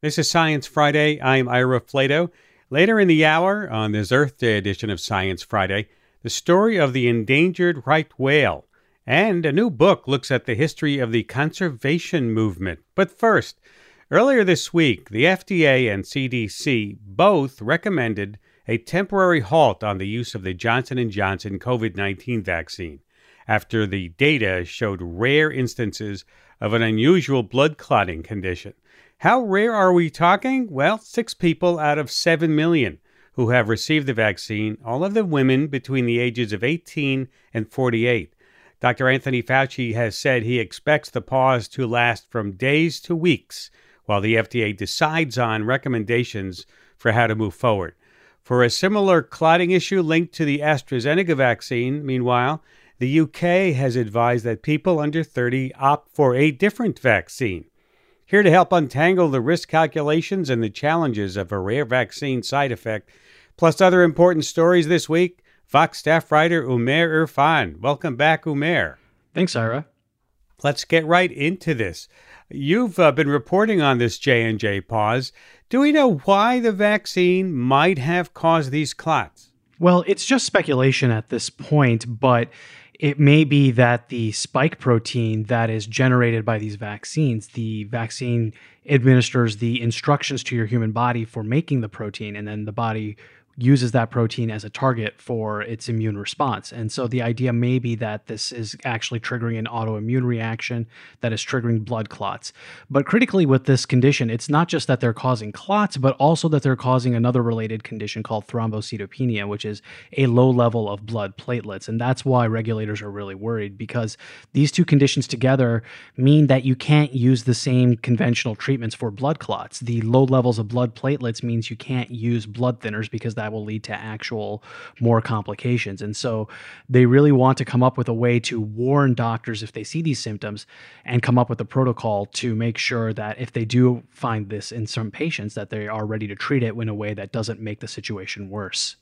This is Science Friday. I'm Ira Flato. Later in the hour, on this Earth Day edition of Science Friday, the story of the endangered right whale. And a new book looks at the history of the conservation movement. But first, earlier this week, the FDA and CDC both recommended a temporary halt on the use of the Johnson & Johnson COVID-19 vaccine after the data showed rare instances of an unusual blood clotting condition. How rare are we talking? Well, 6 people out of 7 million who have received the vaccine, all of them women between the ages of 18 and 48. Dr. Anthony Fauci has said he expects the pause to last from days to weeks while the FDA decides on recommendations for how to move forward. For a similar clotting issue linked to the AstraZeneca vaccine, meanwhile, the UK has advised that people under 30 opt for a different vaccine. Here to help untangle the risk calculations and the challenges of a rare vaccine side effect, plus other important stories this week, Vox staff writer Umair Irfan. Welcome back, Umair. Thanks, Ira. Let's get right into this. You've been reporting on this J&J pause. Do we know why the vaccine might have caused these clots? Well, it's just speculation at this point, but it may be that the spike protein that is generated by these vaccines, the vaccine administers the instructions to your human body for making the protein, and then the body uses that protein as a target for its immune response. And so the idea may be that this is actually triggering an autoimmune reaction that is triggering blood clots. But critically with this condition, it's not just that they're causing clots, but also that they're causing another related condition called thrombocytopenia, which is a low level of blood platelets. And that's why regulators are really worried, because these two conditions together mean that you can't use the same conventional treatments for blood clots. The low levels of blood platelets means you can't use blood thinners because that will lead to actual more complications. And so they really want to come up with a way to warn doctors if they see these symptoms and come up with a protocol to make sure that if they do find this in some patients, that they are ready to treat it in a way that doesn't make the situation worse.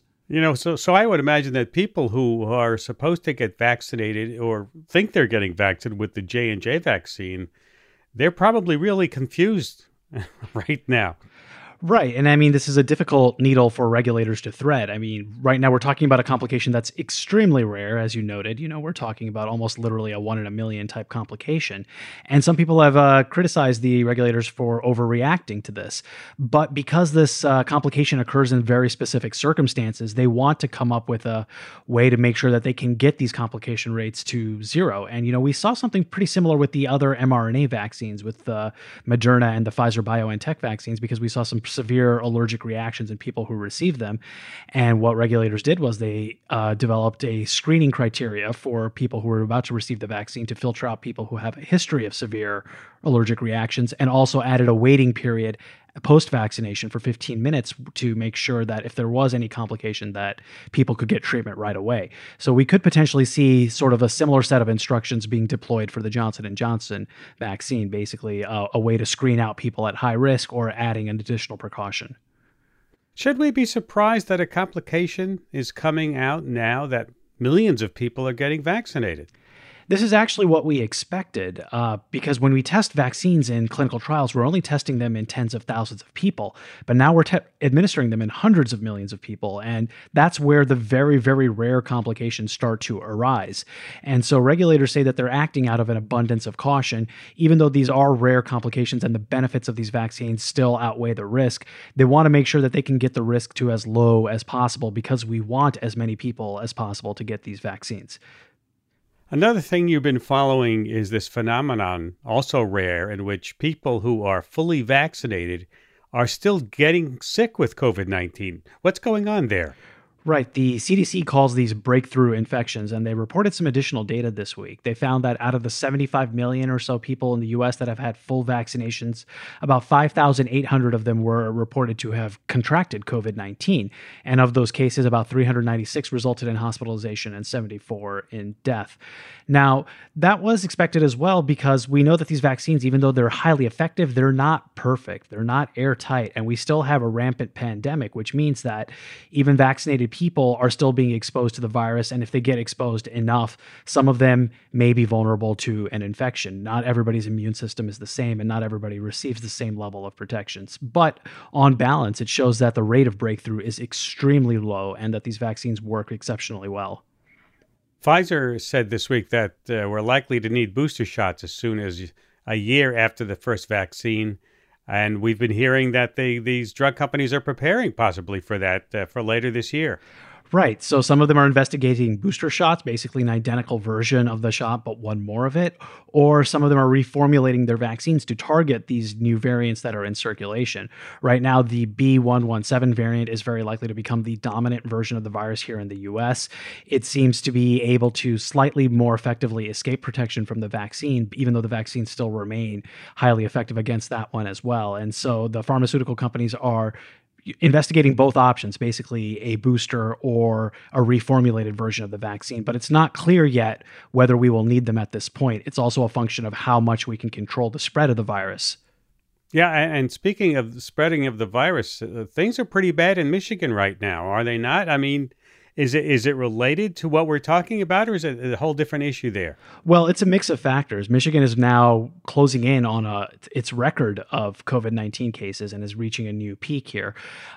So I would imagine that people who are supposed to get vaccinated or think they're getting vaccinated with the J&J vaccine, they're probably really confused right now. Right. And I mean, this is a difficult needle for regulators to thread. I mean, right now we're talking about a complication that's extremely rare, as you noted. We're talking about almost literally a 1 in a million type complication. And some people have criticized the regulators for overreacting to this. But because this complication occurs in very specific circumstances, they want to come up with a way to make sure that they can get these complication rates to zero. And, we saw something pretty similar with the other mRNA vaccines, with Moderna and the Pfizer-BioNTech vaccines, because we saw some severe allergic reactions in people who received them. And what regulators did was they developed a screening criteria for people who were about to receive the vaccine to filter out people who have a history of severe allergic reactions, and also added a waiting period post-vaccination for 15 minutes to make sure that if there was any complication that people could get treatment right away. So we could potentially see sort of a similar set of instructions being deployed for the Johnson & Johnson vaccine, basically a way to screen out people at high risk or adding an additional precaution. Should we be surprised that a complication is coming out now that millions of people are getting vaccinated? This is actually what we expected, because when we test vaccines in clinical trials, we're only testing them in tens of thousands of people, but now we're administering them in hundreds of millions of people, and that's where the very, very rare complications start to arise. And so regulators say that they're acting out of an abundance of caution. Even though these are rare complications and the benefits of these vaccines still outweigh the risk, they want to make sure that they can get the risk to as low as possible, because we want as many people as possible to get these vaccines. Another thing you've been following is this phenomenon, also rare, in which people who are fully vaccinated are still getting sick with COVID-19. What's going on there? Right. The CDC calls these breakthrough infections, and they reported some additional data this week. They found that out of the 75 million or so people in the U.S. that have had full vaccinations, about 5,800 of them were reported to have contracted COVID-19. And of those cases, about 396 resulted in hospitalization and 74 in death. Now, that was expected as well, because we know that these vaccines, even though they're highly effective, they're not perfect. They're not airtight. And we still have a rampant pandemic, which means that even vaccinated people are still being exposed to the virus. And if they get exposed enough, some of them may be vulnerable to an infection. Not everybody's immune system is the same, and not everybody receives the same level of protections. But on balance, it shows that the rate of breakthrough is extremely low and that these vaccines work exceptionally well. Pfizer said this week that we're likely to need booster shots as soon as a year after the first vaccine. And we've been hearing that these drug companies are preparing possibly for that for later this year. Right. So some of them are investigating booster shots, basically an identical version of the shot, but one more of it. Or some of them are reformulating their vaccines to target these new variants that are in circulation. Right now, the B.1.1.7 variant is very likely to become the dominant version of the virus here in the US. It seems to be able to slightly more effectively escape protection from the vaccine, even though the vaccines still remain highly effective against that one as well. And so the pharmaceutical companies are investigating both options, basically a booster or a reformulated version of the vaccine. But it's not clear yet whether we will need them at this point. It's also a function of how much we can control the spread of the virus. Yeah, and speaking of the spreading of the virus, things are pretty bad in Michigan right now, are they not? I mean, is it related to what we're talking about, or is it a whole different issue there? Well, it's a mix of factors. Michigan is now closing in on its record of COVID-19 cases and is reaching a new peak here.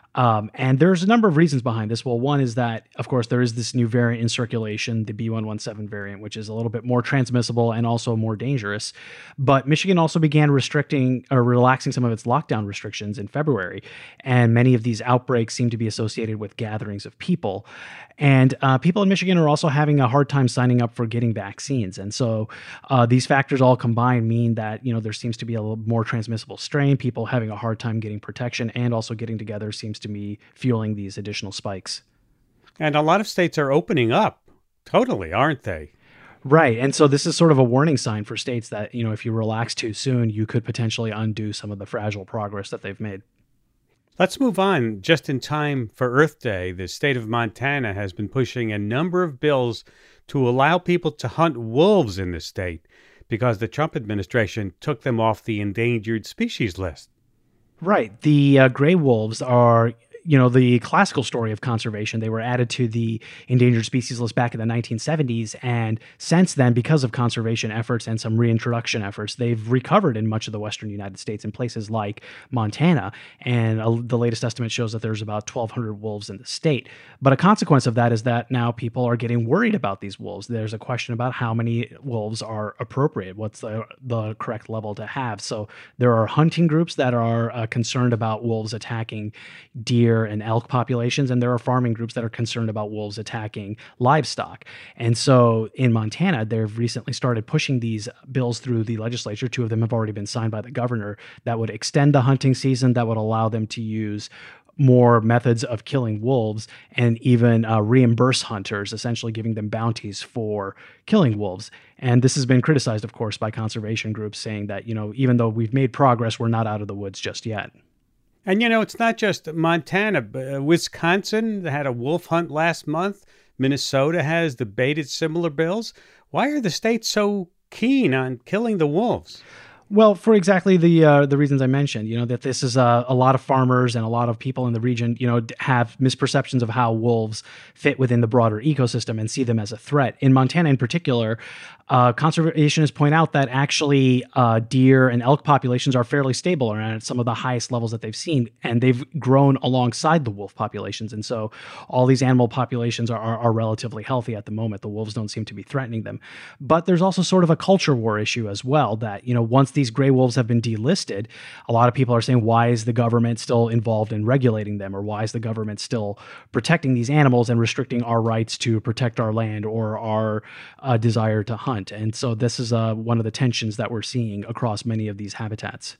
And there's a number of reasons behind this. Well, one is that, of course, there is this new variant in circulation, the B.1.1.7 variant, which is a little bit more transmissible and also more dangerous. But Michigan also began restricting or relaxing some of its lockdown restrictions in February. And many of these outbreaks seem to be associated with gatherings of people. And people in Michigan are also having a hard time signing up for getting vaccines. And so these factors all combined mean that, there seems to be a little more transmissible strain, people having a hard time getting protection and also getting together seems to be fueling these additional spikes. And a lot of states are opening up totally, aren't they? Right. And so this is sort of a warning sign for states that, if you relax too soon, you could potentially undo some of the fragile progress that they've made. Let's move on. Just in time for Earth Day, the state of Montana has been pushing a number of bills to allow people to hunt wolves in the state because the Trump administration took them off the endangered species list. Right. The gray wolves are, the classical story of conservation. They were added to the endangered species list back in the 1970s. And since then, because of conservation efforts and some reintroduction efforts, they've recovered in much of the western United States in places like Montana. And the latest estimate shows that there's about 1,200 wolves in the state. But a consequence of that is that now people are getting worried about these wolves. There's a question about how many wolves are appropriate. What's the correct level to have? So there are hunting groups that are concerned about wolves attacking deer and elk populations, and there are farming groups that are concerned about wolves attacking livestock. And so in Montana, they've recently started pushing these bills through the legislature. 2 of them have already been signed by the governor that would extend the hunting season, that would allow them to use more methods of killing wolves and even reimburse hunters, essentially giving them bounties for killing wolves. And this has been criticized, of course, by conservation groups saying that, even though we've made progress, we're not out of the woods just yet. And, it's not just Montana. Wisconsin had a wolf hunt last month. Minnesota has debated similar bills. Why are the states so keen on killing the wolves? Well, for exactly the reasons I mentioned, that this is a lot of farmers and a lot of people in the region, have misperceptions of how wolves fit within the broader ecosystem and see them as a threat. In Montana in particular, conservationists point out that actually deer and elk populations are fairly stable and at some of the highest levels that they've seen, and they've grown alongside the wolf populations. And so all these animal populations are relatively healthy at the moment. The wolves don't seem to be threatening them. But there's also sort of a culture war issue as well that, once these gray wolves have been delisted, a lot of people are saying, why is the government still involved in regulating them? Or why is the government still protecting these animals and restricting our rights to protect our land or our desire to hunt? And so this is one of the tensions that we're seeing across many of these habitats.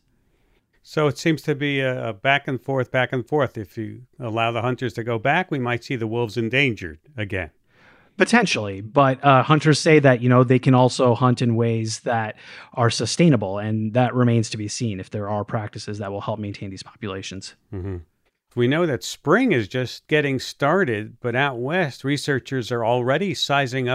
So it seems to be a back and forth, back and forth. If you allow the hunters to go back, we might see the wolves endangered again. Potentially, but hunters say that, they can also hunt in ways that are sustainable, and that remains to be seen if there are practices that will help maintain these populations. Mm-hmm. We know that spring is just getting started, but out west, researchers are already sizing up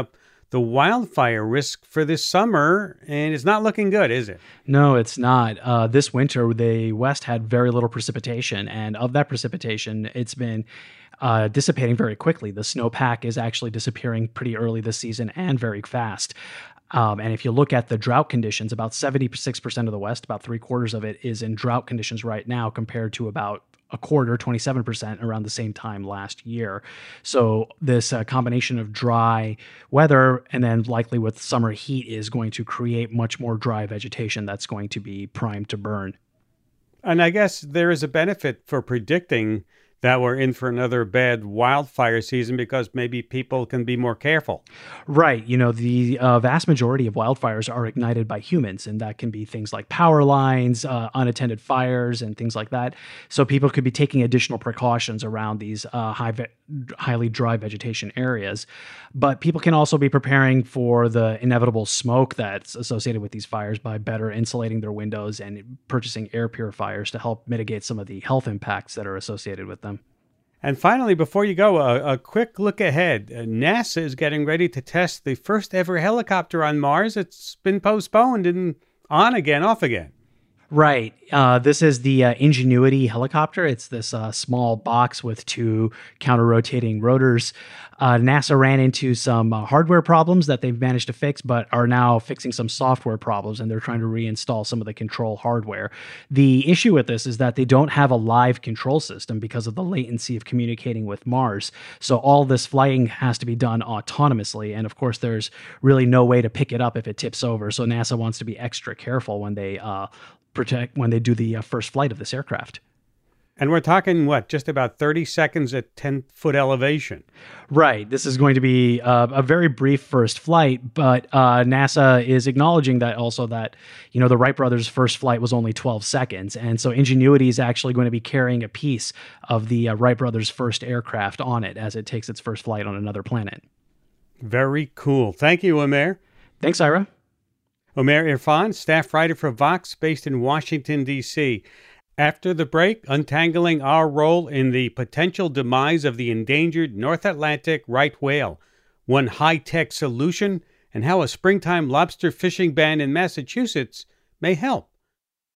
the wildfire risk for this summer, and it's not looking good, is it? No, it's not. This winter, the West had very little precipitation, and of that precipitation, it's been dissipating very quickly. The snowpack is actually disappearing pretty early this season and very fast. And if you look at the drought conditions, about 76% of the West, about three-quarters of it is in drought conditions right now, compared to about a quarter, 27%, around the same time last year. So this combination of dry weather and then likely with summer heat is going to create much more dry vegetation that's going to be primed to burn. And I guess there is a benefit for predicting that we're in for another bad wildfire season because maybe people can be more careful. Right. The vast majority of wildfires are ignited by humans, and that can be things like power lines, unattended fires, and things like that. So people could be taking additional precautions around these highly dry vegetation areas. But people can also be preparing for the inevitable smoke that's associated with these fires by better insulating their windows and purchasing air purifiers to help mitigate some of the health impacts that are associated with them. And finally, before you go, a quick look ahead. NASA is getting ready to test the first ever helicopter on Mars. It's been postponed and on again, off again. Right. This is the Ingenuity helicopter. It's this small box with two counter-rotating rotors. NASA ran into some hardware problems that they've managed to fix, but are now fixing some software problems, and they're trying to reinstall some of the control hardware. The issue with this is that they don't have a live control system because of the latency of communicating with Mars. So all this flying has to be done autonomously, and of course, there's really no way to pick it up if it tips over. So NASA wants to be extra careful when they do the first flight of this aircraft. And we're talking, just about 30 seconds at 10-foot elevation. Right. This is going to be a very brief first flight, but NASA is acknowledging that also that, the Wright brothers' first flight was only 12 seconds. And so Ingenuity is actually going to be carrying a piece of the Wright brothers' first aircraft on it as it takes its first flight on another planet. Very cool. Thank you, Umair. Thanks, Ira. Umair Irfan, staff writer for Vox, based in Washington, D.C. After the break, untangling our role in the potential demise of the endangered North Atlantic right whale, one high-tech solution, and how a springtime lobster fishing ban in Massachusetts may help.